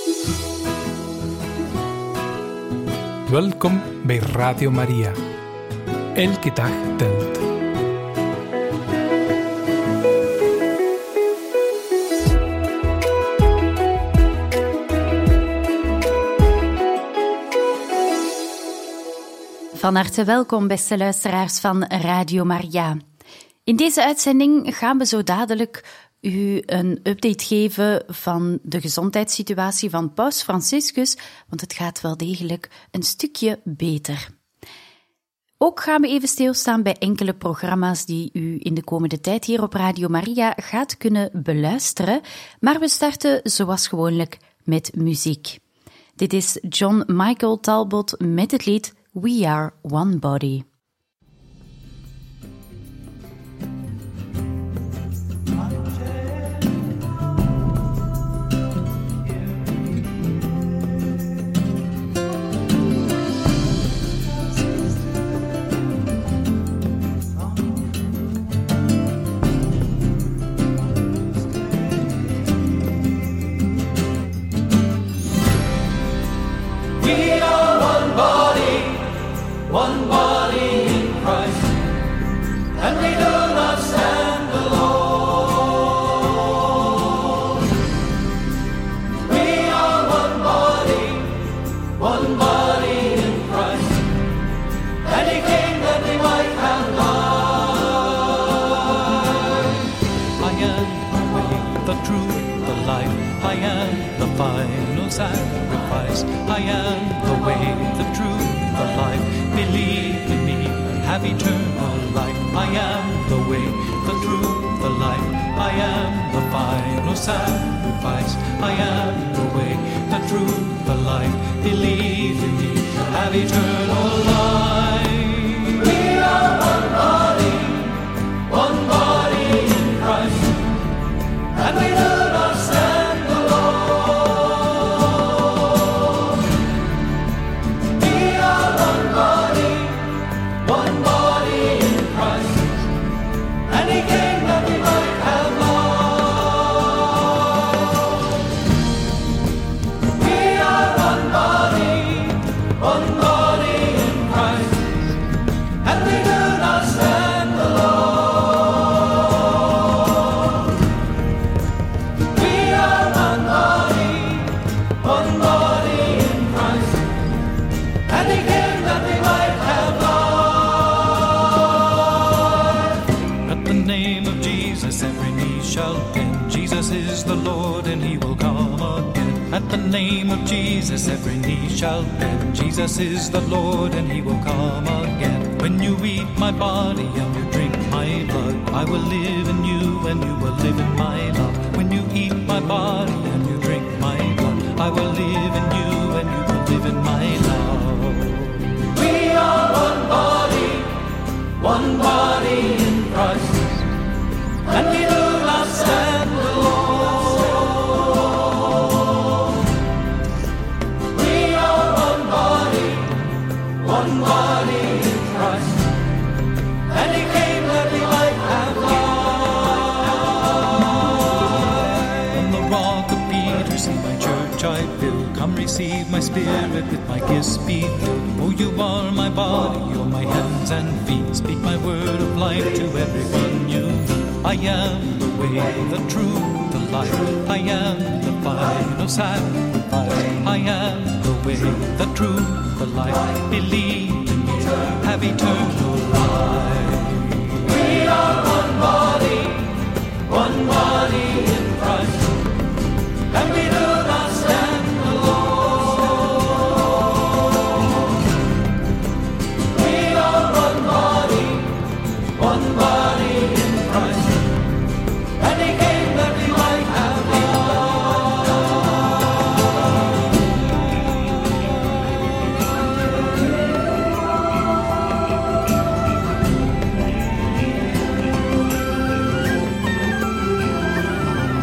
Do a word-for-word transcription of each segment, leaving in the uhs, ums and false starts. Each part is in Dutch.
Welkom bij Radio Maria. Elke dag telt. Van harte welkom, beste luisteraars van Radio Maria. In deze uitzending gaan we zo dadelijk u een update geven van de gezondheidssituatie van Paus Franciscus, want het gaat wel degelijk een stukje beter. Ook gaan we even stilstaan bij enkele programma's die u in de komende tijd hier op Radio Maria gaat kunnen beluisteren, maar we starten zoals gewoonlijk met muziek. Dit is John Michael Talbot met het lied We Are One Body. One body in Christ, and we do not stand alone. We are one body, one body in Christ, and He came that we might have life. I am the way, the truth, the life. I am the final sacrifice. I am the way, the truth, the life. Believe in me and have eternal life. I am the way, the truth, the life. I am the final sacrifice. I am the way, the truth, the life. Believe in me and have eternal life. We are one body, one body in Christ, and we do not stand alone. We are one body, one body in Christ, and He came that we might have life. We are one body, one body in Christ, and we do not stand alone. We are one body, one body in Christ, and He came that we might have life. At the name of Jesus every knee shall bend. Jesus is the Lord and He will come again. At the name of Jesus every knee shall bend. Jesus is the Lord and He will come again. When you eat my body and you drink my blood, I will live in you and you will live in my love. When you eat my body and you drink my blood, I will live in you and you will live in my love. We are one body, one body in Christ, and we do not stand alone. We are one body, one body in Christ, and He came that we might have life. On the rock of Peter, see my church I build. Come receive my spirit, with my gifts be filled. Oh, you are my body, you're my hands and feet. Speak my word of life to everyone you meet. I am the way, the truth, the life. I am the final sacrifice. I am the way, the truth, the life. Believe in me, have eternal life. We are one body, one body in Christ, and we do not stand alone. We are one body, one body in Christ, and He came that we might have life.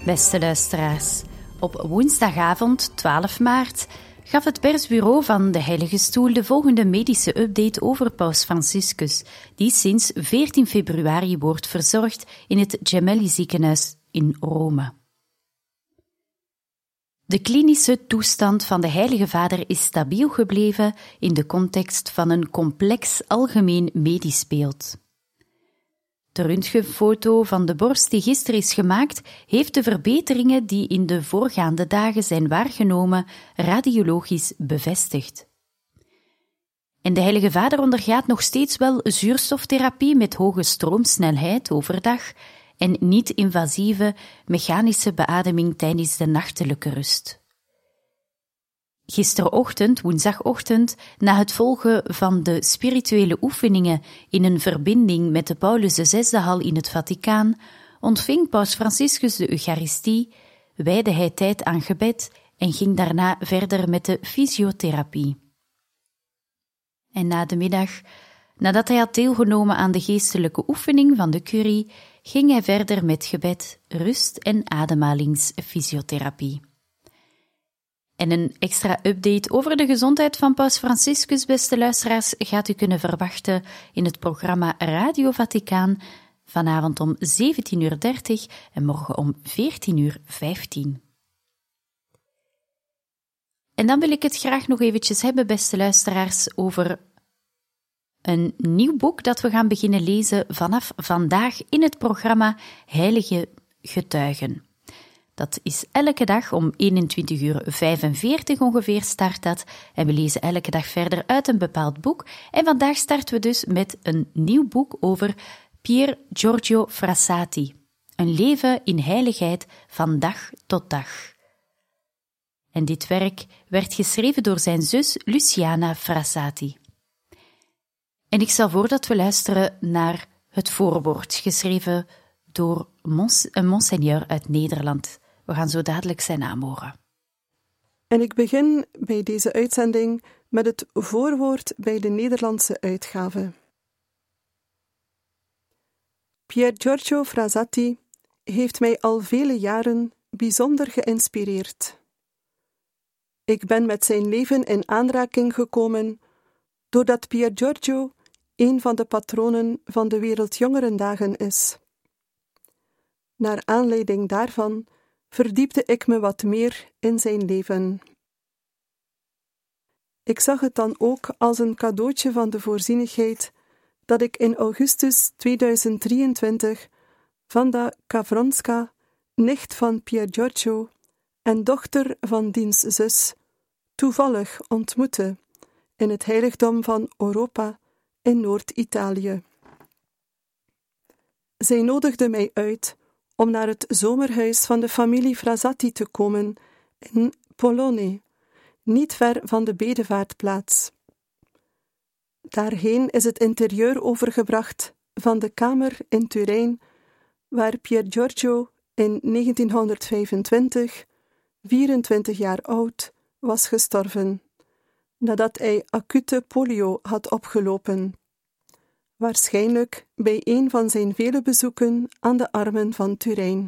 Beste luisteraars, op woensdagavond twaalf maart gaf het persbureau van de Heilige Stoel de volgende medische update over Paus Franciscus, die sinds veertien februari wordt verzorgd in het Gemelli ziekenhuis in Rome. De klinische toestand van de Heilige Vader is stabiel gebleven in de context van een complex algemeen medisch beeld. De röntgenfoto van de borst die gisteren is gemaakt, heeft de verbeteringen die in de voorgaande dagen zijn waargenomen radiologisch bevestigd. En de Heilige Vader ondergaat nog steeds wel zuurstoftherapie met hoge stroomsnelheid overdag en niet-invasieve mechanische beademing tijdens de nachtelijke rust. Gisterochtend, woensdagochtend, na het volgen van de spirituele oefeningen in een verbinding met de Paulus de Zesde-hal in het Vaticaan, ontving Paus Franciscus de Eucharistie, wijde hij tijd aan gebed en ging daarna verder met de fysiotherapie. En na de middag, nadat hij had deelgenomen aan de geestelijke oefening van de curie, ging hij verder met gebed, rust en ademhalingsfysiotherapie. En een extra update over de gezondheid van Paus Franciscus, beste luisteraars, gaat u kunnen verwachten in het programma Radio Vaticaan vanavond om zeventien uur dertig en morgen om veertien uur vijftien. En dan wil ik het graag nog eventjes hebben, beste luisteraars, over een nieuw boek dat we gaan beginnen lezen vanaf vandaag in het programma Heilige Getuigen. Dat is elke dag om eenentwintig uur vijfenveertig ongeveer start dat. En we lezen elke dag verder uit een bepaald boek. En vandaag starten we dus met een nieuw boek over Pier Giorgio Frassati. Een leven in heiligheid van dag tot dag. En dit werk werd geschreven door zijn zus Luciana Frassati. En ik stel voor dat we luisteren naar het voorwoord, geschreven door mons- een monseigneur uit Nederland. We gaan zo dadelijk zijn naam horen. En ik begin bij deze uitzending met het voorwoord bij de Nederlandse uitgave. Pier Giorgio Frassati heeft mij al vele jaren bijzonder geïnspireerd. Ik ben met zijn leven in aanraking gekomen doordat Pier Giorgio een van de patronen van de Wereldjongerendagen is. Naar aanleiding daarvan verdiepte ik me wat meer in zijn leven. Ik zag het dan ook als een cadeautje van de voorzienigheid dat ik in augustus tweeduizend drieëntwintig Wanda Kawronska, nicht van Pier Giorgio en dochter van diens zus, toevallig ontmoette in het heiligdom van Europa in Noord-Italië. Zij nodigde mij uit om naar het zomerhuis van de familie Frassati te komen in Polone, niet ver van de bedevaartplaats. Daarheen is het interieur overgebracht van de kamer in Turijn, waar Pier Giorgio in negentienhonderdvijfentwintig, vierentwintig jaar oud, was gestorven, nadat hij acute polio had opgelopen. Waarschijnlijk bij een van zijn vele bezoeken aan de armen van Turijn.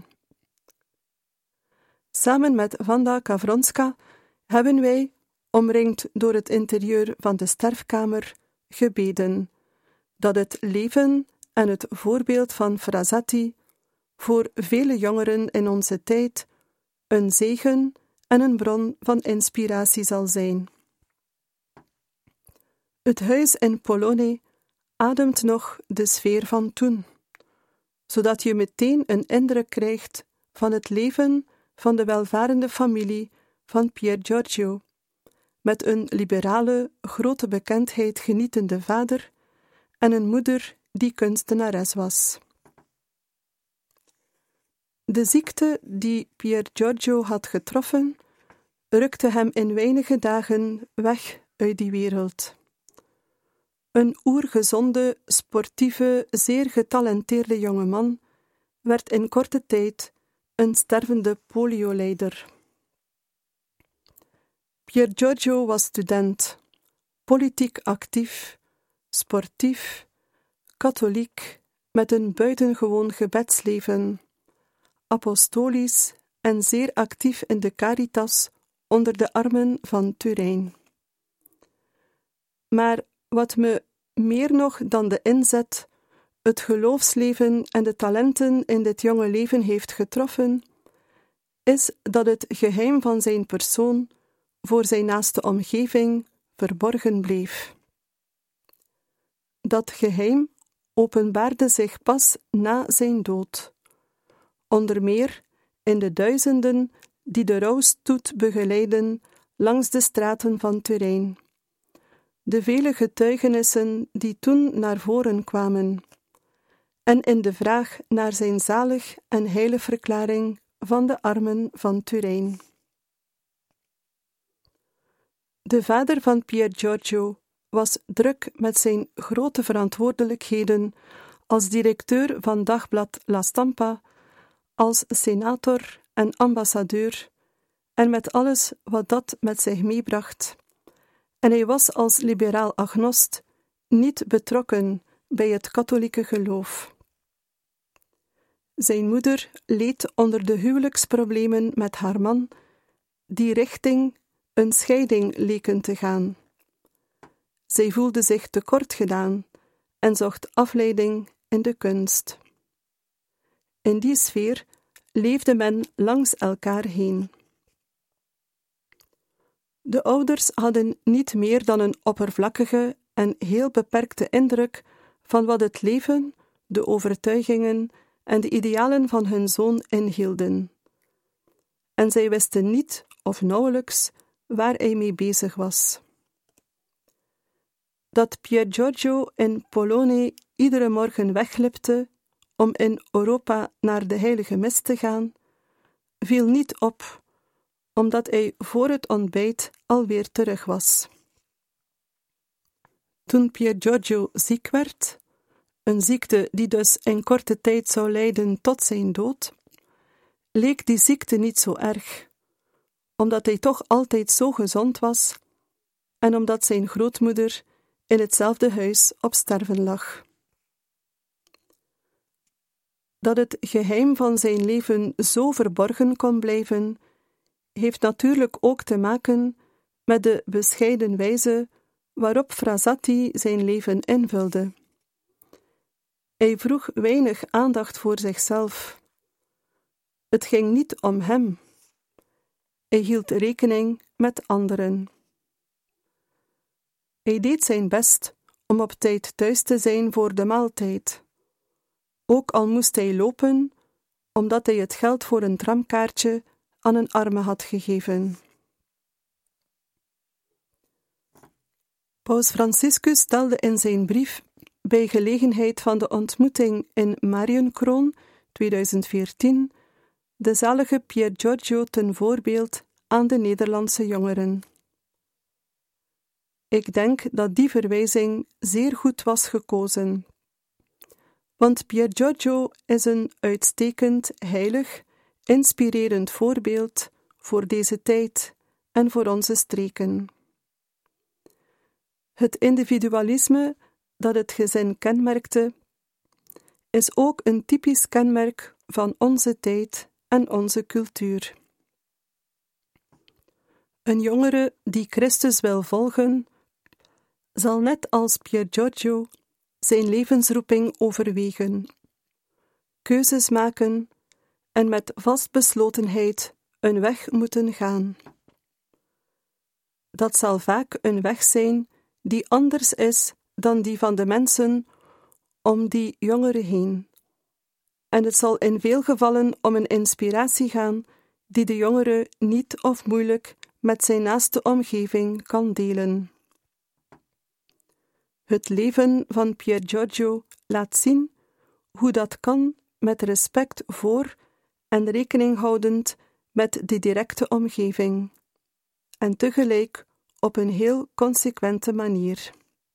Samen met Wanda Kawronska hebben wij, omringd door het interieur van de sterfkamer, gebeden dat het leven en het voorbeeld van Frassati voor vele jongeren in onze tijd een zegen en een bron van inspiratie zal zijn. Het huis in Polone ademt nog de sfeer van toen, zodat je meteen een indruk krijgt van het leven van de welvarende familie van Pier Giorgio, met een liberale, grote bekendheid genietende vader en een moeder die kunstenares was. De ziekte die Pier Giorgio had getroffen, rukte hem in weinige dagen weg uit die wereld. Een oergezonde, sportieve, zeer getalenteerde jongeman werd in korte tijd een stervende poliolijder. Pier Giorgio was student, politiek actief, sportief, katholiek, met een buitengewoon gebedsleven, apostolisch en zeer actief in de Caritas onder de armen van Turijn. Maar wat me meer nog dan de inzet, het geloofsleven en de talenten in dit jonge leven heeft getroffen, is dat het geheim van zijn persoon voor zijn naaste omgeving verborgen bleef. Dat geheim openbaarde zich pas na zijn dood, onder meer in de duizenden die de rouwstoet begeleiden langs de straten van Turijn, de vele getuigenissen die toen naar voren kwamen, en in de vraag naar zijn zalig en heilige verklaring van de armen van Turijn. De vader van Pier Giorgio was druk met zijn grote verantwoordelijkheden als directeur van dagblad La Stampa, als senator en ambassadeur, en met alles wat dat met zich meebracht. En hij was als liberaal agnost niet betrokken bij het katholieke geloof. Zijn moeder leed onder de huwelijksproblemen met haar man, die richting een scheiding leken te gaan. Zij voelde zich tekort gedaan en zocht afleiding in de kunst. In die sfeer leefde men langs elkaar heen. De ouders hadden niet meer dan een oppervlakkige en heel beperkte indruk van wat het leven, de overtuigingen en de idealen van hun zoon inhielden. En zij wisten niet, of nauwelijks, waar hij mee bezig was. Dat Pier Giorgio in Polone iedere morgen weglipte om in Europa naar de heilige mis te gaan, viel niet op, omdat hij voor het ontbijt alweer terug was. Toen Pier Giorgio ziek werd, een ziekte die dus in korte tijd zou leiden tot zijn dood, leek die ziekte niet zo erg, omdat hij toch altijd zo gezond was en omdat zijn grootmoeder in hetzelfde huis op sterven lag. Dat het geheim van zijn leven zo verborgen kon blijven, heeft natuurlijk ook te maken met de bescheiden wijze waarop Frassati zijn leven invulde. Hij vroeg weinig aandacht voor zichzelf. Het ging niet om hem. Hij hield rekening met anderen. Hij deed zijn best om op tijd thuis te zijn voor de maaltijd. Ook al moest hij lopen, omdat hij het geld voor een tramkaartje aan een arme had gegeven. Paus Franciscus stelde in zijn brief bij gelegenheid van de ontmoeting in Marienkroon tweeduizend veertien de zalige Pier Giorgio ten voorbeeld aan de Nederlandse jongeren. Ik denk dat die verwijzing zeer goed was gekozen, want Pier Giorgio is een uitstekend, heilig, inspirerend voorbeeld voor deze tijd en voor onze streken. Het individualisme dat het gezin kenmerkte, is ook een typisch kenmerk van onze tijd en onze cultuur. Een jongere die Christus wil volgen, zal net als Pier Giorgio zijn levensroeping overwegen, keuzes maken en met vastbeslotenheid een weg moeten gaan. Dat zal vaak een weg zijn die anders is dan die van de mensen om die jongeren heen. En het zal in veel gevallen om een inspiratie gaan die de jongere niet of moeilijk met zijn naaste omgeving kan delen. Het leven van Pier Giorgio laat zien hoe dat kan met respect voor en rekening houdend met de directe omgeving, en tegelijk op een heel consequente manier.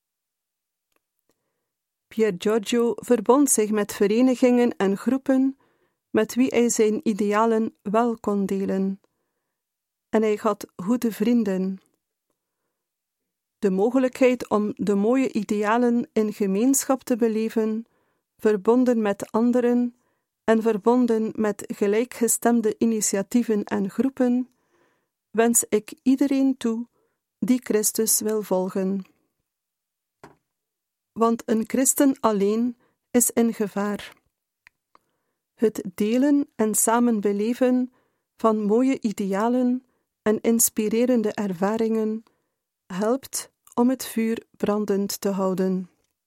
Pier Giorgio verbond zich met verenigingen en groepen met wie hij zijn idealen wel kon delen, en hij had goede vrienden. De mogelijkheid om de mooie idealen in gemeenschap te beleven, verbonden met anderen en verbonden met gelijkgestemde initiatieven en groepen, wens ik iedereen toe die Christus wil volgen. Want een christen alleen is in gevaar. Het delen en samen beleven van mooie idealen en inspirerende ervaringen helpt om het vuur brandend te houden.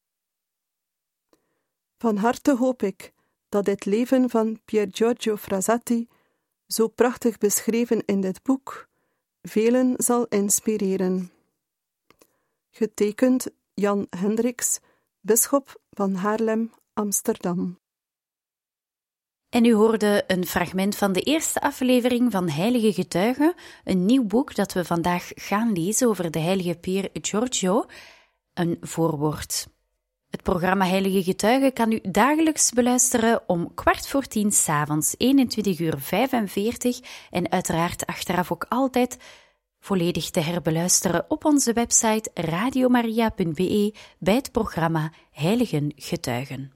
Van harte hoop ik dat dit leven van Pier Giorgio Frassati, zo prachtig beschreven in dit boek, velen zal inspireren. Getekend Jan Hendricks, bisschop van Haarlem, Amsterdam. En u hoorde een fragment van de eerste aflevering van Heilige Getuigen, een nieuw boek dat we vandaag gaan lezen over de heilige Pier Giorgio, een voorwoord. Het programma Heilige Getuigen kan u dagelijks beluisteren om kwart voor tien 's avonds, eenentwintig uur vijfenveertig, en uiteraard achteraf ook altijd volledig te herbeluisteren op onze website radiomaria punt b e bij het programma Heilige Getuigen.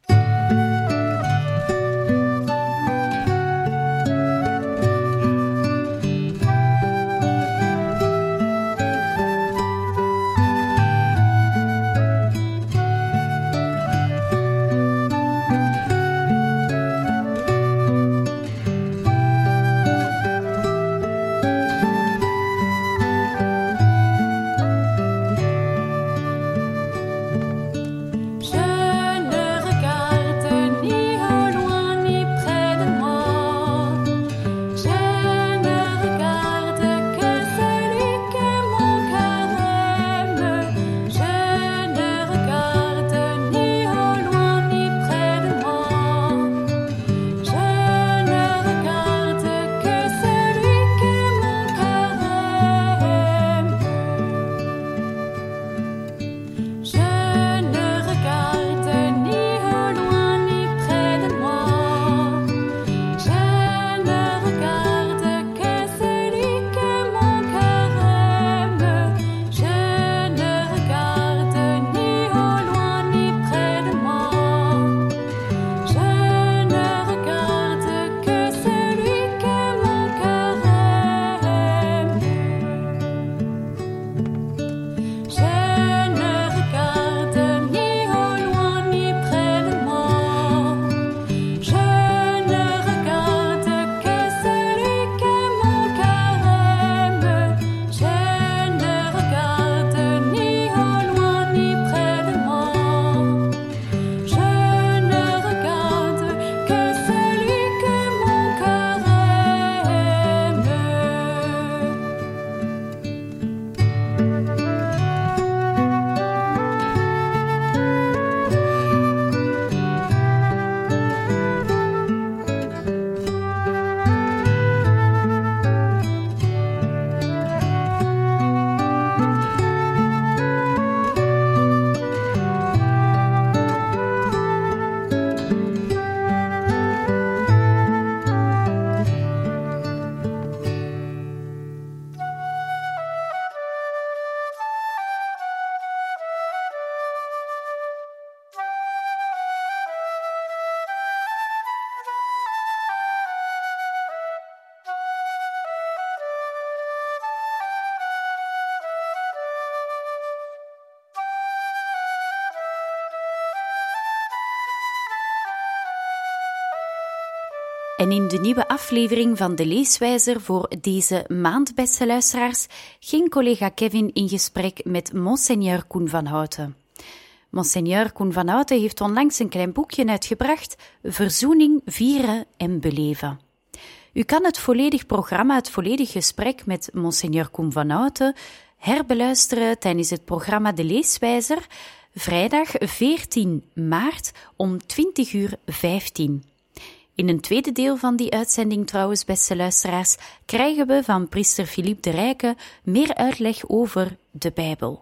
En in de nieuwe aflevering van De Leeswijzer voor deze maand, beste luisteraars, ging collega Kevin in gesprek met Monseigneur Koen van Houten. Monseigneur Koen van Houten heeft onlangs een klein boekje uitgebracht, Verzoening, Vieren en Beleven. U kan het volledig programma, het volledig gesprek met Monseigneur Koen van Houten herbeluisteren tijdens het programma De Leeswijzer, vrijdag veertien maart om twintig uur vijftien. In een tweede deel van die uitzending trouwens, beste luisteraars, krijgen we van priester Philippe de Rijke meer uitleg over de Bijbel.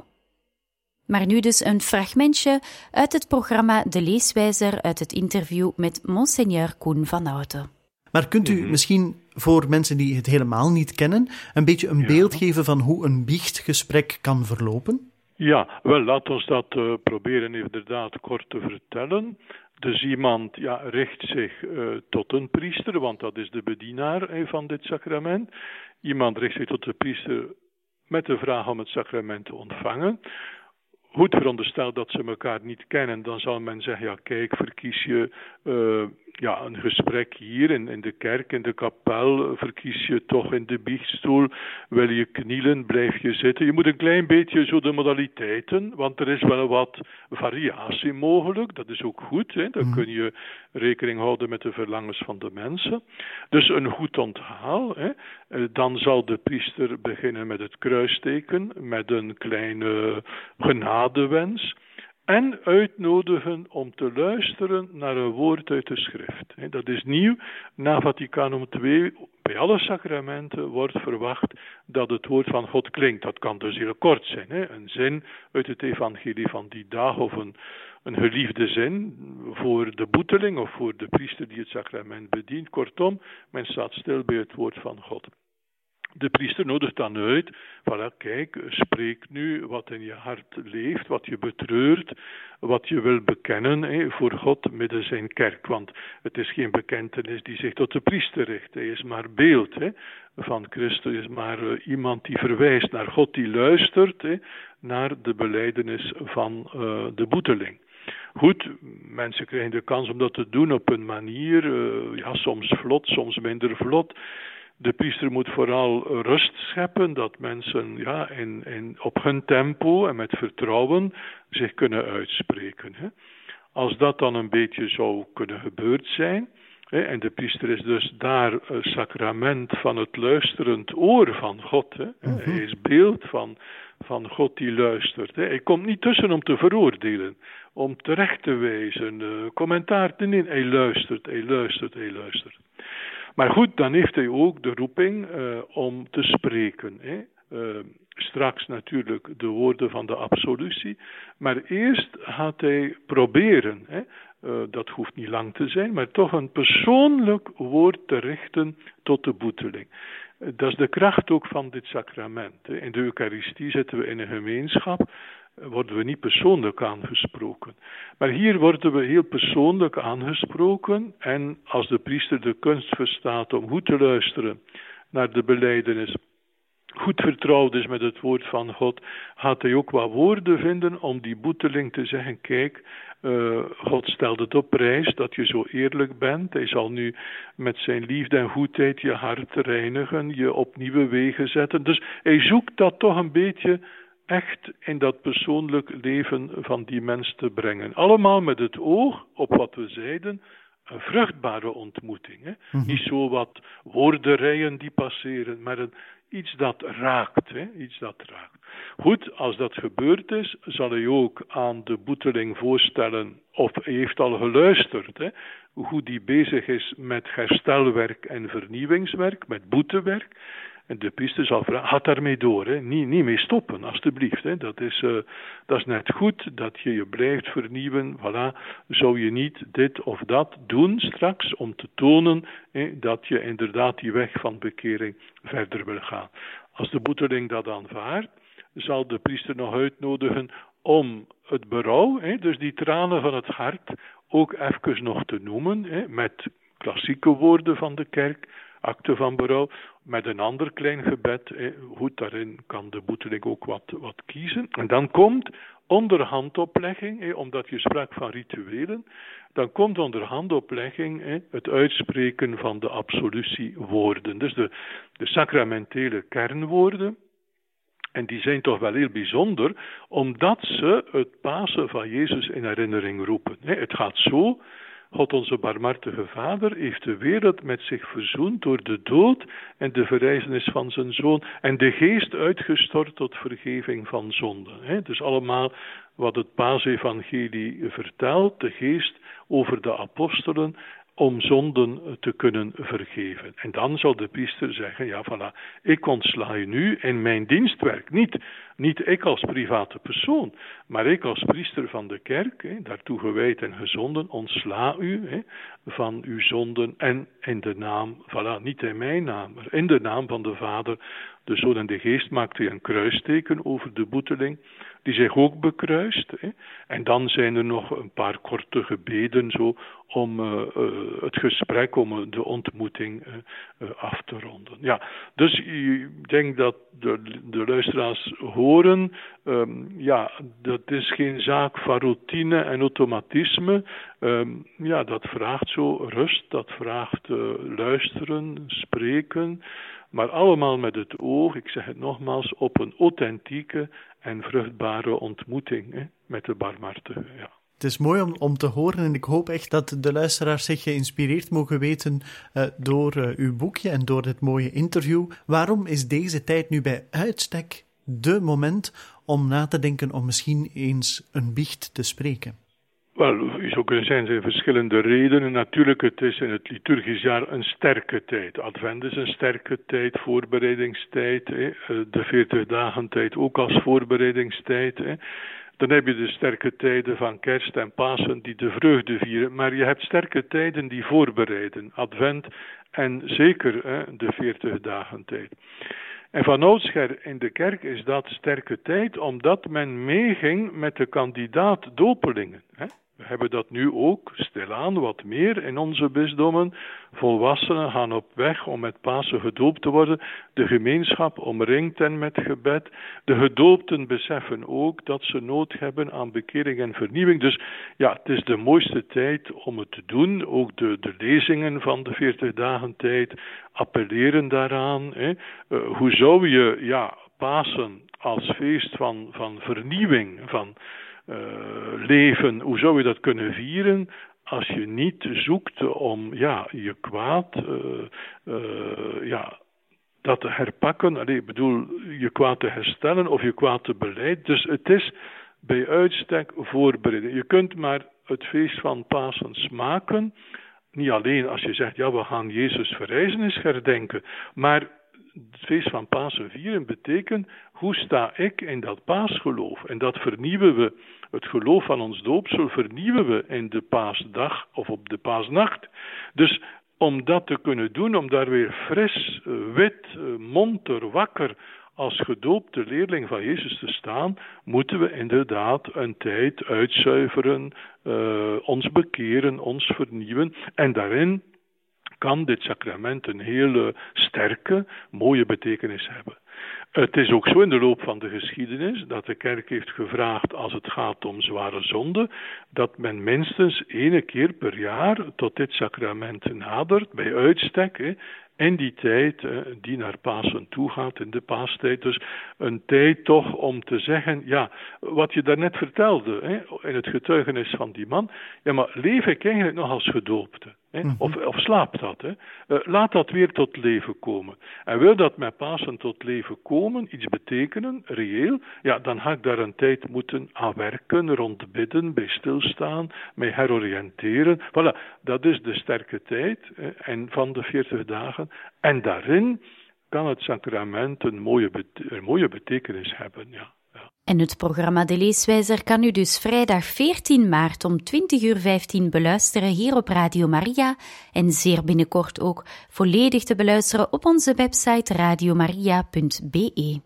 Maar nu dus een fragmentje uit het programma De Leeswijzer, uit het interview met Monseigneur Koen van Houten. Maar kunt u misschien voor mensen die het helemaal niet kennen, een beetje een ja. beeld geven van hoe een biechtgesprek kan verlopen? Ja, wel, laat ons dat uh, proberen inderdaad kort te vertellen. Dus iemand ja, richt zich uh, tot een priester, want dat is de bedienaar eh, van dit sacrament. Iemand richt zich tot de priester met de vraag om het sacrament te ontvangen. Goed verondersteld dat ze elkaar niet kennen, dan zal men zeggen, ja kijk, verkies je uh, ja, een gesprek hier in, in de kerk, in de kapel, verkies je toch in de biechtstoel, wil je knielen, blijf je zitten. Je moet een klein beetje zo de modaliteiten, want er is wel wat variatie mogelijk, dat is ook goed, hè? Dan kun je rekening houden met de verlangens van de mensen. Dus een goed onthaal, hè? Dan zal de priester beginnen met het kruisteken, met een kleine genadewens. En uitnodigen om te luisteren naar een woord uit de schrift. Dat is nieuw. Na Vaticanum twee, bij alle sacramenten wordt verwacht dat het woord van God klinkt. Dat kan dus heel kort zijn. Een zin uit het evangelie van die dag of een, een geliefde zin voor de boeteling of voor de priester die het sacrament bedient. Kortom, men staat stil bij het woord van God. De priester nodigt dan uit, voilà, kijk, spreek nu wat in je hart leeft, wat je betreurt, wat je wil bekennen hé, voor God midden zijn kerk. Want het is geen bekentenis die zich tot de priester richt. Hij is maar beeld hé, van Christus, is maar uh, iemand die verwijst naar God, die luistert hé, naar de belijdenis van uh, de boeteling. Goed, mensen krijgen de kans om dat te doen op een manier, uh, ja, soms vlot, soms minder vlot. De priester moet vooral rust scheppen, dat mensen ja, in, in, op hun tempo en met vertrouwen zich kunnen uitspreken. Hè. Als dat dan een beetje zou kunnen gebeurd zijn, hè, en de priester is dus daar een sacrament van het luisterend oor van God. Hè. Mm-hmm. Hij is beeld van, van God die luistert. Hè. Hij komt niet tussen om te veroordelen, om terecht te wijzen, uh, commentaar te nemen. Hij luistert, hij luistert, hij luistert. Maar goed, dan heeft hij ook de roeping uh, om te spreken. Hè. Uh, straks natuurlijk de woorden van de absolutie. Maar eerst gaat hij proberen, hè. Uh, dat hoeft niet lang te zijn, maar toch een persoonlijk woord te richten tot de boeteling. Uh, dat is de kracht ook van dit sacrament. Hè. In de Eucharistie zitten we in een gemeenschap, worden we niet persoonlijk aangesproken. Maar hier worden we heel persoonlijk aangesproken en als de priester de kunst verstaat om goed te luisteren naar de belijdenis, goed vertrouwd is met het woord van God, gaat hij ook wat woorden vinden om die boeteling te zeggen, kijk, uh, God stelt het op prijs dat je zo eerlijk bent. Hij zal nu met zijn liefde en goedheid je hart reinigen, je op nieuwe wegen zetten. Dus hij zoekt dat toch een beetje echt in dat persoonlijk leven van die mens te brengen. Allemaal met het oog op wat we zeiden, een vruchtbare ontmoeting. Hè? Mm-hmm. Niet zo wat woorderijen die passeren, maar een, iets dat raakt. Hè? Iets dat raakt. Goed, als dat gebeurd is, zal hij ook aan de boeteling voorstellen, of hij heeft al geluisterd, hè? Hoe die bezig is met herstelwerk en vernieuwingswerk, met boetewerk. En de priester zal vragen, ga daarmee door, hè. Niet, niet mee stoppen, alstublieft. Hè. Dat, is, uh, dat is net goed, dat je je blijft vernieuwen. Voilà. Zou je niet dit of dat doen straks, om te tonen hè, dat je inderdaad die weg van bekering verder wil gaan. Als de boeteling dat aanvaardt, zal de priester nog uitnodigen om het berouw, hè, dus die tranen van het hart, ook even nog te noemen, hè, met klassieke woorden van de kerk, akte van berouw, met een ander klein gebed. Eh, goed, daarin kan de boeteling ook wat, wat kiezen. En dan komt onder handoplegging, eh, omdat je sprak van rituelen, dan komt onder handoplegging eh, het uitspreken van de absolutiewoorden. Dus de, de sacramentele kernwoorden. En die zijn toch wel heel bijzonder, omdat ze het Pasen van Jezus in herinnering roepen. Eh, het gaat zo. God onze barmhartige Vader heeft de wereld met zich verzoend door de dood en de verrijzenis van zijn Zoon en de geest uitgestort tot vergeving van zonden. Dus allemaal wat het Paasevangelie vertelt, de geest over de apostelen, om zonden te kunnen vergeven. En dan zal de priester zeggen, ja voilà, ik ontsla je nu in mijn dienstwerk. Niet, niet ik als private persoon, maar ik als priester van de kerk, hè, daartoe gewijd en gezonden, ontsla u hè, van uw zonden en in de naam, voilà, niet in mijn naam, maar in de naam van de Vader, De Zoon en de Geest maakte een kruisteken over de boeteling, die zich ook bekruist. Hè. En dan zijn er nog een paar korte gebeden zo, om uh, uh, het gesprek, om uh, de ontmoeting uh, uh, af te ronden. Ja, dus ik denk dat de, de luisteraars horen, um, ja, dat is geen zaak van routine en automatisme. Um, ja, dat vraagt zo rust, dat vraagt uh, luisteren, spreken, maar allemaal met het oog, ik zeg het nogmaals, op een authentieke en vruchtbare ontmoeting hè, met de barmhartige. Ja. Het is mooi om, om te horen en ik hoop echt dat de luisteraars zich geïnspireerd mogen weten uh, door uh, uw boekje en door dit mooie interview. Waarom is deze tijd nu bij uitstek de moment om na te denken om misschien eens een biecht te spreken? Wel, je zou kunnen zeggen, er zijn verschillende redenen. Natuurlijk, het is in het liturgisch jaar een sterke tijd. Advent is een sterke tijd, voorbereidingstijd. Hè. De veertig dagen tijd ook als voorbereidingstijd. Hè. Dan heb je de sterke tijden van kerst en Pasen die de vreugde vieren. Maar je hebt sterke tijden die voorbereiden. Advent en zeker hè, de veertig dagen tijd. En van oudsher in de kerk is dat sterke tijd, omdat men meeging met de kandidaat dopelingen. Hè. We hebben dat nu ook, stilaan, wat meer in onze bisdommen. Volwassenen gaan op weg om met Pasen gedoopt te worden. De gemeenschap omringt hen met gebed. De gedoopten beseffen ook dat ze nood hebben aan bekering en vernieuwing. Dus ja, het is de mooiste tijd om het te doen. Ook de, de lezingen van de veertig dagen tijd appelleren daaraan. Hè. Uh, hoe zou je ja, Pasen als feest van, van vernieuwing, van Uh, leven, hoe zou je dat kunnen vieren als je niet zoekt om ja, je kwaad uh, uh, ja, dat te herpakken, allee, ik bedoel je kwaad te herstellen of je kwaad te beleiden. Dus het is bij uitstek voorbereiding. Je kunt maar het feest van Pasen smaken, niet alleen als je zegt, ja, we gaan Jezus verrijzenis herdenken, maar het feest van Pasen vieren betekent, hoe sta ik in dat paasgeloof? En dat vernieuwen we, het geloof van ons doopsel vernieuwen we in de paasdag of op de paasnacht. Dus om dat te kunnen doen, om daar weer fris, wit, monter, wakker als gedoopte leerling van Jezus te staan, moeten we inderdaad een tijd uitzuiveren, uh, ons bekeren, ons vernieuwen en daarin kan dit sacrament een hele sterke, mooie betekenis hebben. Het is ook zo in de loop van de geschiedenis dat de kerk heeft gevraagd als het gaat om zware zonde, dat men minstens ene keer per jaar tot dit sacrament nadert, bij uitstek, hè, in die tijd eh, die naar Pasen toe gaat, in de paastijd. Dus een tijd toch om te zeggen, ja, wat je daarnet vertelde, hè, in het getuigenis van die man, ja, maar leef ik eigenlijk nog als gedoopte? Hè? Mm-hmm. Of, of slaapt dat? Hè? Uh, laat dat weer tot leven komen. En wil dat met Pasen tot leven komen, iets betekenen, reëel, ja, dan ga ik daar een tijd moeten aan werken, rond bidden, bij stilstaan, mij heroriënteren. Voilà, dat is de sterke tijd hè, en van de veertig dagen. En daarin kan het sacrament een mooie, bete- een mooie betekenis hebben, ja. En het programma De Leeswijzer kan u dus vrijdag veertien maart om twintig uur vijftien beluisteren hier op Radio Maria en zeer binnenkort ook volledig te beluisteren op onze website radiomaria punt b e.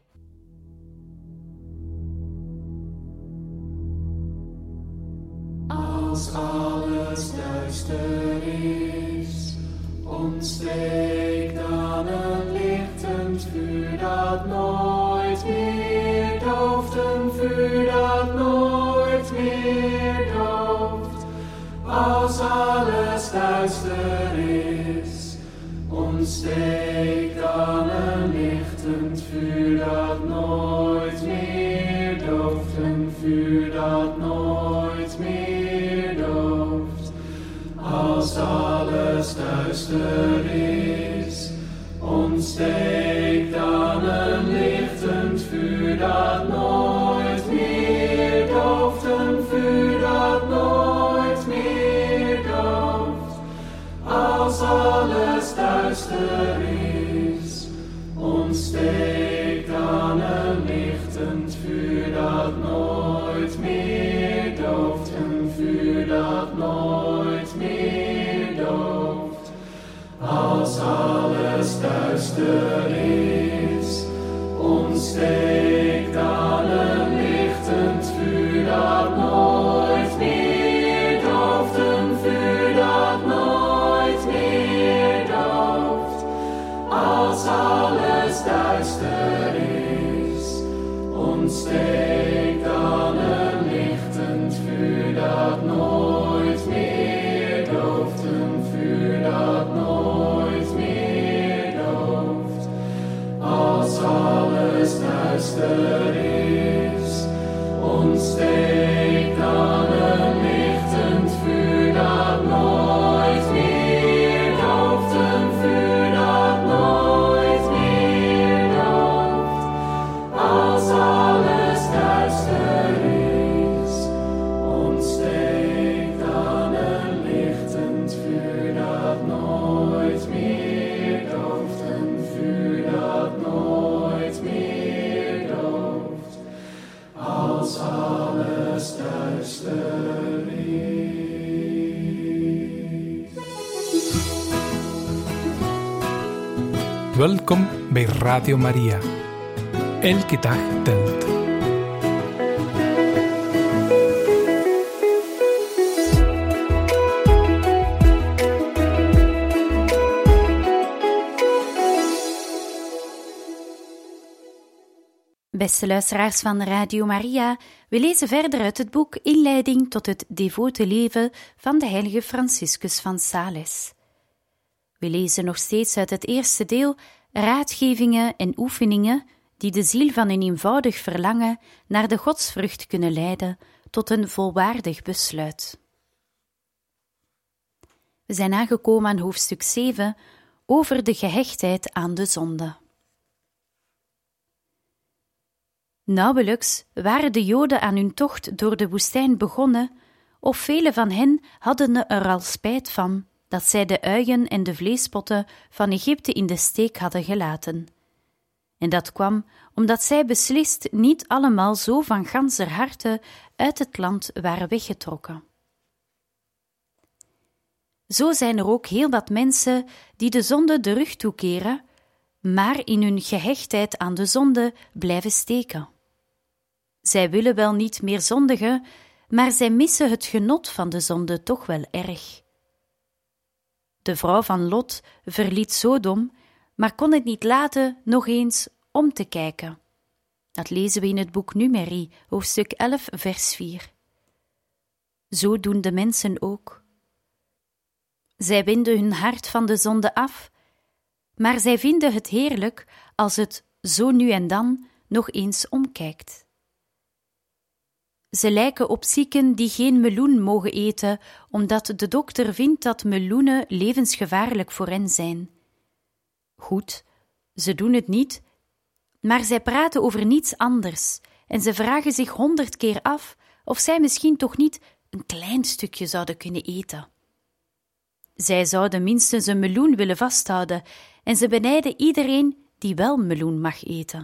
Als alles duister is, ontsteekt dan een lichtend vuur dat nooit meer dooft, een vuur dat nooit meer dooft. Als alles duister is, ontsteekt dan een lichtend vuur dat nooit meer dooft, een vuur dat nooit meer dooft. Als alles duister is, ontsteekt dan een lichtend vuur dat nooit meer dooft, een vuur dat nooit meer dooft. Als alles duister is, ontsteekt dan een lichtend vuur dat nooit meer dooft, een vuur dat nooit meer dooft. Als alles duister is, welkom bij Radio Maria. Elke dag telt. Beste luisteraars van Radio Maria, we lezen verder uit het boek Inleiding tot het devote leven van de heilige Franciscus van Sales. We lezen nog steeds uit het eerste deel raadgevingen en oefeningen die de ziel van een eenvoudig verlangen naar de godsvrucht kunnen leiden tot een volwaardig besluit. We zijn aangekomen aan hoofdstuk zeven over de gehechtheid aan de zonde. Nauwelijks waren de Joden aan hun tocht door de woestijn begonnen, of velen van hen hadden er al spijt van dat zij de uien en de vleespotten van Egypte in de steek hadden gelaten. En dat kwam omdat zij beslist niet allemaal zo van ganser harte uit het land waren weggetrokken. Zo zijn er ook heel wat mensen die de zonde de rug toekeren, maar in hun gehechtheid aan de zonde blijven steken. Zij willen wel niet meer zondigen, maar zij missen het genot van de zonde toch wel erg. De vrouw van Lot verliet Sodom, maar kon het niet laten nog eens om te kijken. Dat lezen we in het boek Numeri, hoofdstuk elf, vers vier. Zo doen de mensen ook. Zij wenden hun hart van de zonde af, maar zij vinden het heerlijk als het zo nu en dan nog eens omkijkt. Ze lijken op zieken die geen meloen mogen eten, omdat de dokter vindt dat meloenen levensgevaarlijk voor hen zijn. Goed, ze doen het niet, maar zij praten over niets anders en ze vragen zich honderd keer af of zij misschien toch niet een klein stukje zouden kunnen eten. Zij zouden minstens een meloen willen vasthouden en ze benijden iedereen die wel meloen mag eten.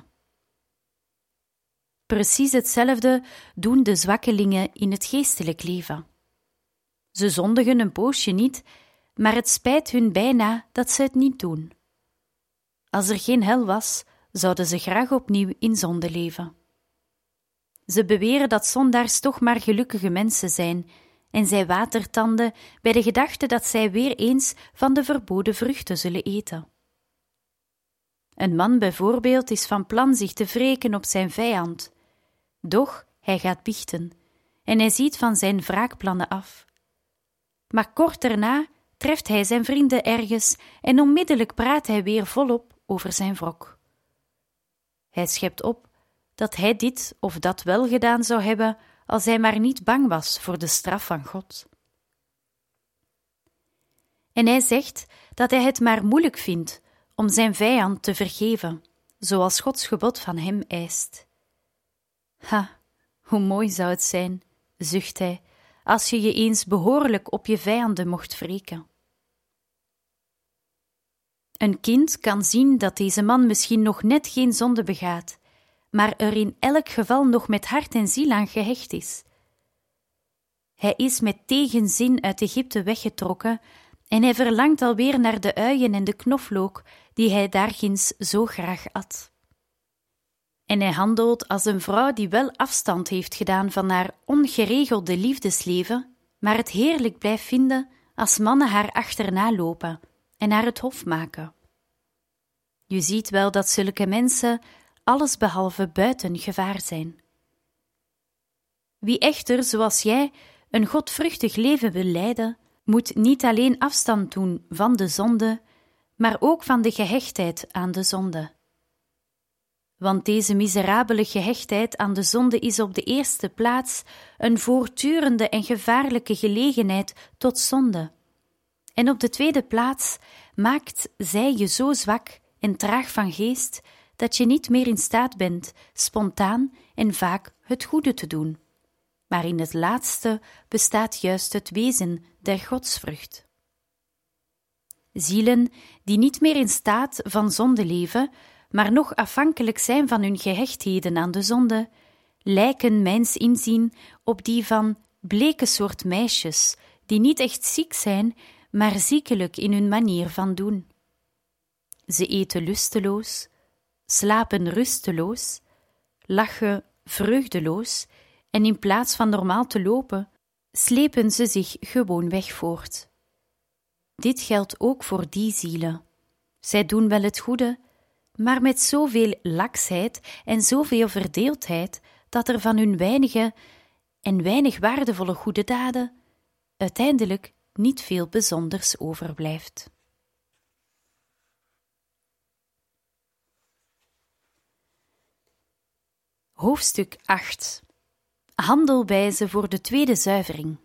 Precies hetzelfde doen de zwakkelingen in het geestelijk leven. Ze zondigen een poosje niet, maar het spijt hun bijna dat ze het niet doen. Als er geen hel was, zouden ze graag opnieuw in zonde leven. Ze beweren dat zondaars toch maar gelukkige mensen zijn, en zij watertanden bij de gedachte dat zij weer eens van de verboden vruchten zullen eten. Een man bijvoorbeeld is van plan zich te wreken op zijn vijand. Doch hij gaat biechten, en hij ziet van zijn wraakplannen af. Maar kort daarna treft hij zijn vrienden ergens en onmiddellijk praat hij weer volop over zijn wrok. Hij schept op dat hij dit of dat wel gedaan zou hebben als hij maar niet bang was voor de straf van God. En hij zegt dat hij het maar moeilijk vindt om zijn vijand te vergeven, zoals Gods gebod van hem eist. Ha, hoe mooi zou het zijn, zucht hij, als je je eens behoorlijk op je vijanden mocht wreken. Een kind kan zien dat deze man misschien nog net geen zonde begaat, maar er in elk geval nog met hart en ziel aan gehecht is. Hij is met tegenzin uit Egypte weggetrokken en hij verlangt alweer naar de uien en de knoflook die hij daarginds zo graag at. En hij handelt als een vrouw die wel afstand heeft gedaan van haar ongeregelde liefdesleven, maar het heerlijk blijft vinden als mannen haar achterna lopen en haar het hof maken. Je ziet wel dat zulke mensen allesbehalve buiten gevaar zijn. Wie echter, zoals jij, een godvruchtig leven wil leiden, moet niet alleen afstand doen van de zonde, maar ook van de gehechtheid aan de zonde. Want deze miserabele gehechtheid aan de zonde is op de eerste plaats een voortdurende en gevaarlijke gelegenheid tot zonde. En op de tweede plaats maakt zij je zo zwak en traag van geest, dat je niet meer in staat bent spontaan en vaak het goede te doen. Maar in het laatste bestaat juist het wezen der godsvrucht. Zielen die niet meer in staat van zonde leven, maar nog afhankelijk zijn van hun gehechtheden aan de zonde, lijken mijns inzien op die van bleke soort meisjes, die niet echt ziek zijn, maar ziekelijk in hun manier van doen. Ze eten lusteloos, slapen rusteloos, lachen vreugdeloos en in plaats van normaal te lopen, slepen ze zich gewoonweg voort. Dit geldt ook voor die zielen. Zij doen wel het goede, maar met zoveel laksheid en zoveel verdeeldheid dat er van hun weinige en weinig waardevolle goede daden uiteindelijk niet veel bijzonders overblijft. Hoofdstuk acht. Handelwijze voor de tweede zuivering.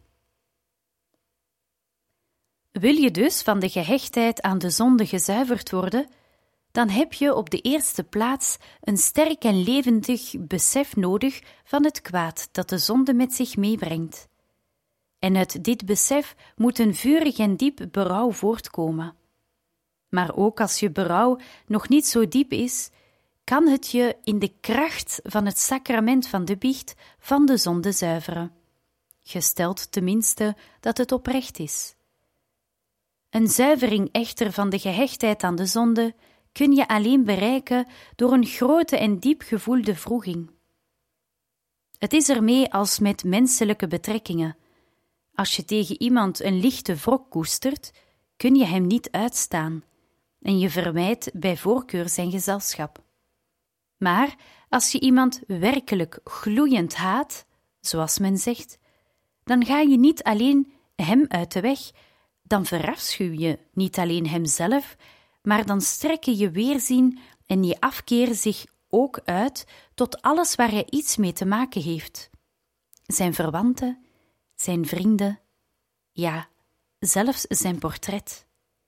Wil je dus van de gehechtheid aan de zonde gezuiverd worden, dan heb je op de eerste plaats een sterk en levendig besef nodig van het kwaad dat de zonde met zich meebrengt. En uit dit besef moet een vurig en diep berouw voortkomen. Maar ook als je berouw nog niet zo diep is, kan het je in de kracht van het sacrament van de biecht van de zonde zuiveren, gesteld tenminste dat het oprecht is. Een zuivering echter van de gehechtheid aan de zonde kun je alleen bereiken door een grote en diep gevoelde wroeging. Het is ermee als met menselijke betrekkingen. Als je tegen iemand een lichte wrok koestert, kun je hem niet uitstaan en je vermijdt bij voorkeur zijn gezelschap. Maar als je iemand werkelijk gloeiend haat, zoals men zegt, dan ga je niet alleen hem uit de weg, dan verafschuw je niet alleen hemzelf, maar dan strekken je weerzin en je afkeer zich ook uit tot alles waar hij iets mee te maken heeft. Zijn verwanten, zijn vrienden, ja, zelfs zijn portret.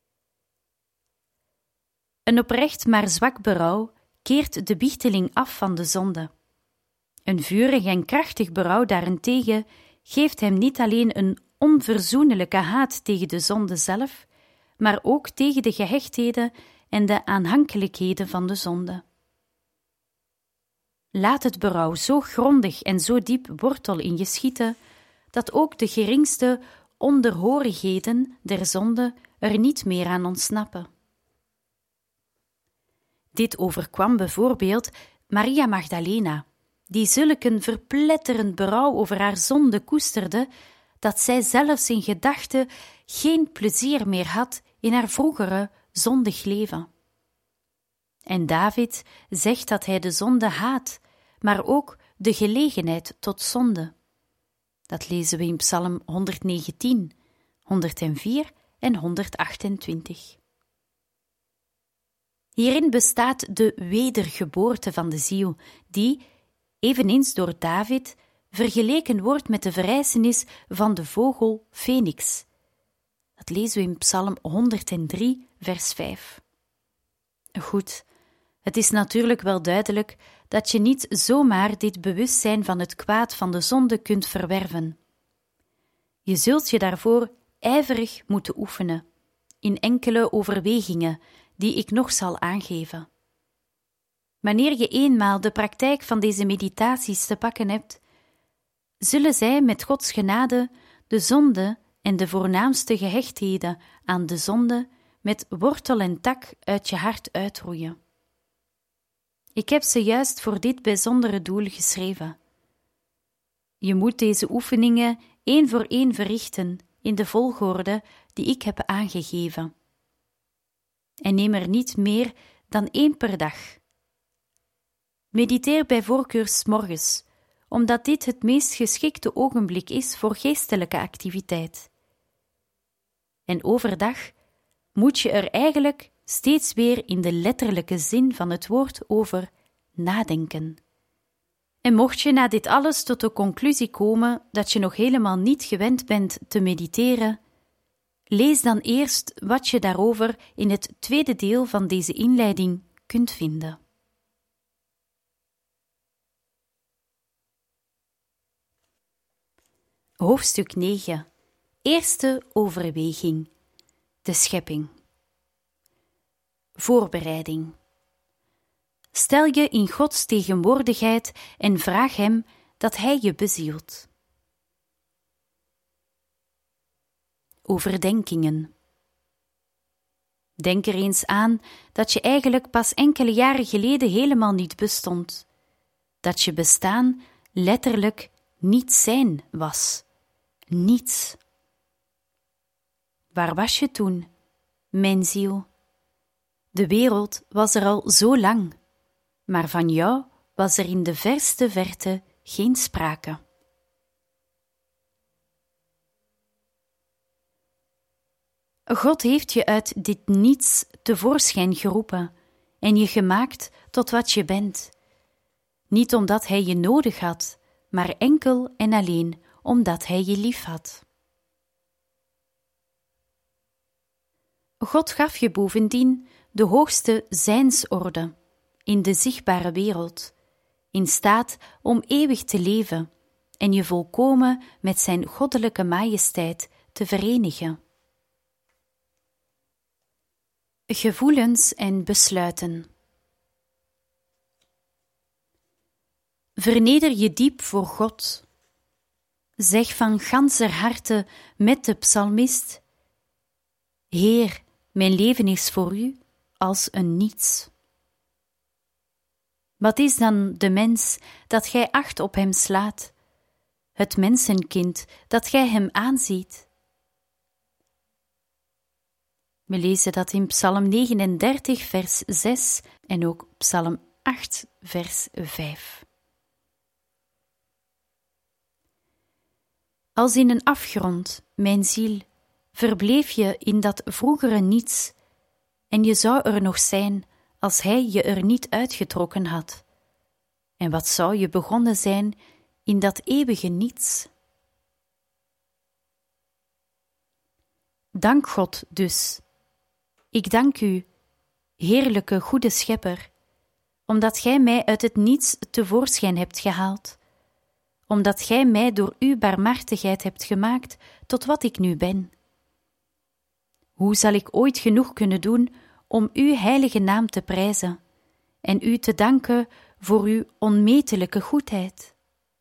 Een oprecht maar zwak berouw keert de biehteling af van de zonde. Een vurig en krachtig berouw daarentegen geeft hem niet alleen een onverzoenlijke haat tegen de zonde zelf, maar ook tegen de gehechtheden en de aanhankelijkheden van de zonde. Laat het berouw zo grondig en zo diep wortel in je schieten, dat ook de geringste onderhorigheden der zonde er niet meer aan ontsnappen. Dit overkwam bijvoorbeeld Maria Magdalena, die zulk een verpletterend berouw over haar zonde koesterde, dat zij zelfs in gedachten geen plezier meer had in haar vroegere zondig leven. En David zegt dat hij de zonde haat, maar ook de gelegenheid tot zonde. Dat lezen we in Psalm honderdnegentien, honderdvier en honderdachtentwintig. Hierin bestaat de wedergeboorte van de ziel, die, eveneens door David, vergeleken wordt met de verrijzenis van de vogel Phoenix. Dat lezen we in Psalm honderddrie, vers vijf. Goed, het is natuurlijk wel duidelijk dat je niet zomaar dit bewustzijn van het kwaad van de zonde kunt verwerven. Je zult je daarvoor ijverig moeten oefenen, in enkele overwegingen die ik nog zal aangeven. Wanneer je eenmaal de praktijk van deze meditaties te pakken hebt, zullen zij met Gods genade de zonde en de voornaamste gehechtheden aan de zonde met wortel en tak uit je hart uitroeien. Ik heb ze juist voor dit bijzondere doel geschreven. Je moet deze oefeningen één voor één verrichten in de volgorde die ik heb aangegeven. En neem er niet meer dan één per dag. Mediteer bij voorkeur 's morgens, omdat dit het meest geschikte ogenblik is voor geestelijke activiteit. En overdag moet je er eigenlijk steeds weer in de letterlijke zin van het woord over nadenken. En mocht je na dit alles tot de conclusie komen dat je nog helemaal niet gewend bent te mediteren, lees dan eerst wat je daarover in het tweede deel van deze inleiding kunt vinden. Hoofdstuk negen. Eerste overweging. De schepping. Voorbereiding. Stel je in Gods tegenwoordigheid en vraag Hem dat Hij je bezielt. Overdenkingen. Denk er eens aan dat je eigenlijk pas enkele jaren geleden helemaal niet bestond. Dat je bestaan letterlijk niet zijn was. Niets. Waar was je toen, mijn ziel? De wereld was er al zo lang, maar van jou was er in de verste verte geen sprake. God heeft je uit dit niets tevoorschijn geroepen en je gemaakt tot wat je bent. Niet omdat Hij je nodig had, maar enkel en alleen omdat Hij je lief had. God gaf je bovendien de hoogste zijnsorde in de zichtbare wereld, in staat om eeuwig te leven en je volkomen met zijn goddelijke majesteit te verenigen. Gevoelens en besluiten. Verneder je diep voor God. Zeg van ganser harte met de psalmist: Heer, mijn leven is voor u als een niets. Wat is dan de mens dat gij acht op hem slaat, het mensenkind dat gij hem aanziet? We lezen dat in Psalm negenendertig, vers zes en ook Psalm acht, vers vijf. Als in een afgrond, mijn ziel, verbleef je in dat vroegere niets, en je zou er nog zijn als hij je er niet uitgetrokken had. En wat zou je begonnen zijn in dat eeuwige niets? Dank God dus. Ik dank u, heerlijke goede Schepper, omdat gij mij uit het niets tevoorschijn hebt gehaald, omdat gij mij door uw barmhartigheid hebt gemaakt tot wat ik nu ben. Hoe zal ik ooit genoeg kunnen doen om uw heilige naam te prijzen en u te danken voor uw onmetelijke goedheid?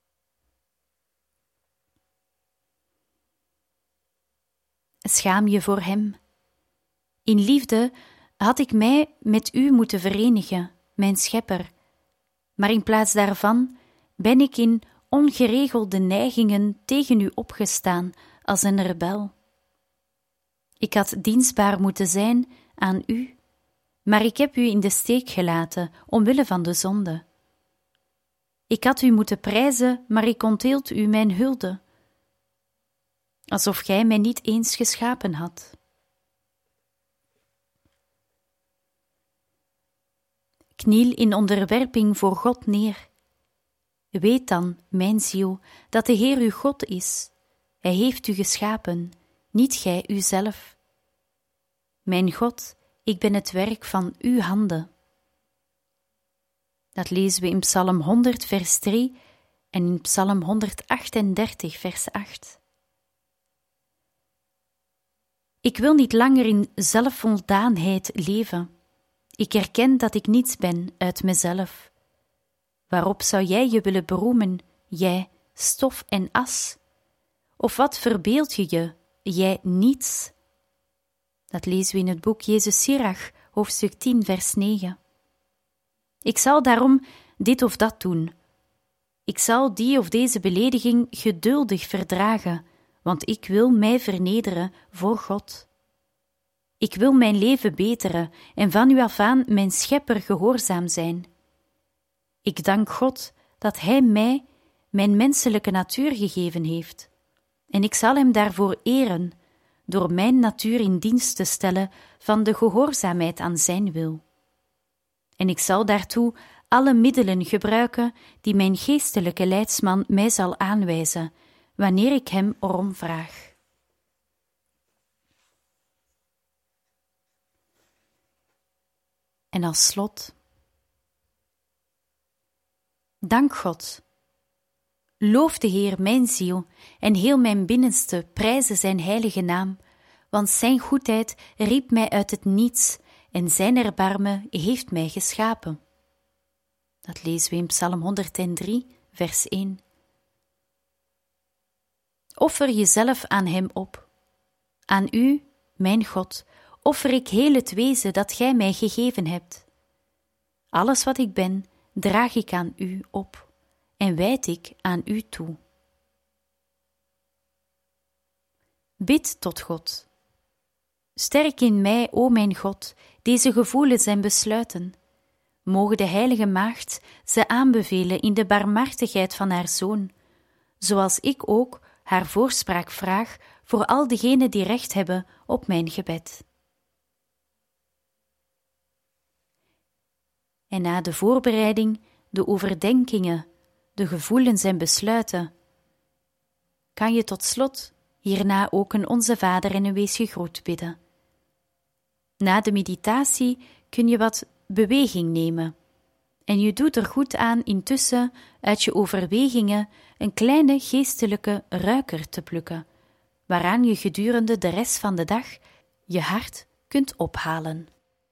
Schaam je voor hem. In liefde had ik mij met u moeten verenigen, mijn Schepper, maar in plaats daarvan ben ik in ongeregelde neigingen tegen u opgestaan als een rebel. Ik had dienstbaar moeten zijn aan u, maar ik heb u in de steek gelaten omwille van de zonde. Ik had u moeten prijzen, maar ik onthield u mijn hulde, alsof gij mij niet eens geschapen had. Kniel in onderwerping voor God neer. Weet dan, mijn ziel, dat de Heer uw God is. Hij heeft u geschapen, niet gij uzelf. Mijn God, ik ben het werk van uw handen. Dat lezen we in Psalm honderd, vers drie en in Psalm honderdachtendertig, vers acht. Ik wil niet langer in zelfvoldaanheid leven. Ik erken dat ik niets ben uit mezelf. Waarop zou jij je willen beroemen, jij, stof en as? Of wat verbeeld je je, jij niets? Dat lezen we in het boek Jezus Sirach, hoofdstuk tien, vers negen. Ik zal daarom dit of dat doen. Ik zal die of deze belediging geduldig verdragen, want ik wil mij vernederen voor God. Ik wil mijn leven beteren en van u af aan mijn Schepper gehoorzaam zijn. Ik dank God dat Hij mij mijn menselijke natuur gegeven heeft, en ik zal Hem daarvoor eren, door mijn natuur in dienst te stellen van de gehoorzaamheid aan Zijn wil. En ik zal daartoe alle middelen gebruiken die mijn geestelijke leidsman mij zal aanwijzen, wanneer ik hem erom vraag. En als slot: dank God. Loof de Heer, mijn ziel, en heel mijn binnenste prijzen zijn heilige naam, want zijn goedheid riep mij uit het niets en zijn erbarmen heeft mij geschapen. Dat lezen we in Psalm honderddrie, vers één. Offer jezelf aan hem op, aan u, mijn God, offer ik heel het wezen dat gij mij gegeven hebt. Alles wat ik ben, draag ik aan u op en wijd ik aan u toe. Bid tot God. Sterk in mij, o mijn God, deze gevoelens en besluiten. Moge de heilige maagd ze aanbevelen in de barmhartigheid van haar Zoon, zoals ik ook haar voorspraak vraag voor al degenen die recht hebben op mijn gebed. En na de voorbereiding, de overdenkingen, de gevoelens en besluiten, kan je tot slot hierna ook een Onze Vader en een Wees gegroet bidden. Na de meditatie kun je wat beweging nemen en je doet er goed aan intussen uit je overwegingen een kleine geestelijke ruiker te plukken, waaraan je gedurende de rest van de dag je hart kunt ophalen.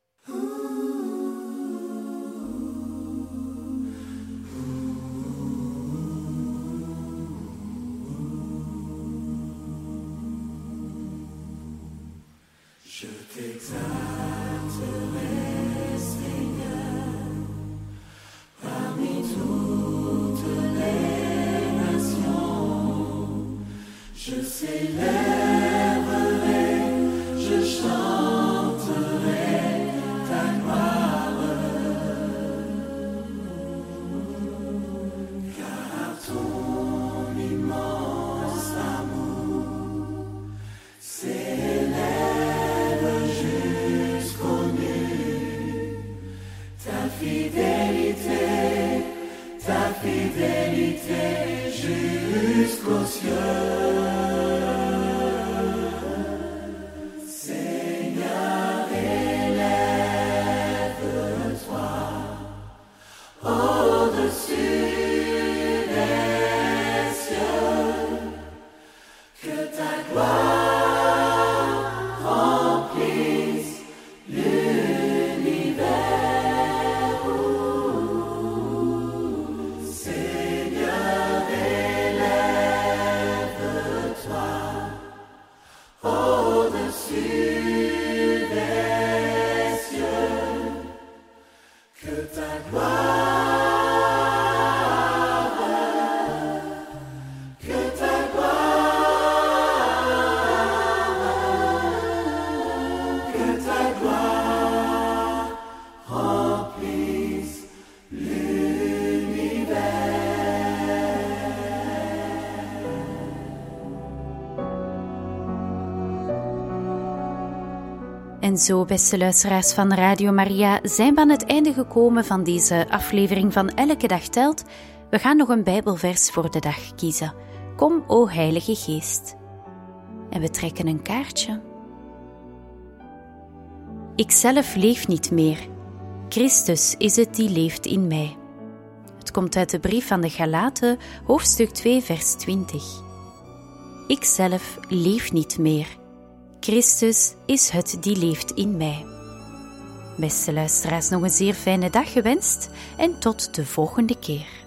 En zo, beste luisteraars van Radio Maria, zijn we aan het einde gekomen van deze aflevering van Elke Dag Telt. We gaan nog een Bijbelvers voor de dag kiezen. Kom, o Heilige Geest. En we trekken een kaartje. Ikzelf leef niet meer. Christus is het die leeft in mij. Het komt uit de brief van de Galaten, hoofdstuk twee, vers twintig. Ikzelf leef niet meer. Christus is het die leeft in mij. Beste luisteraars, nog een zeer fijne dag gewenst en tot de volgende keer.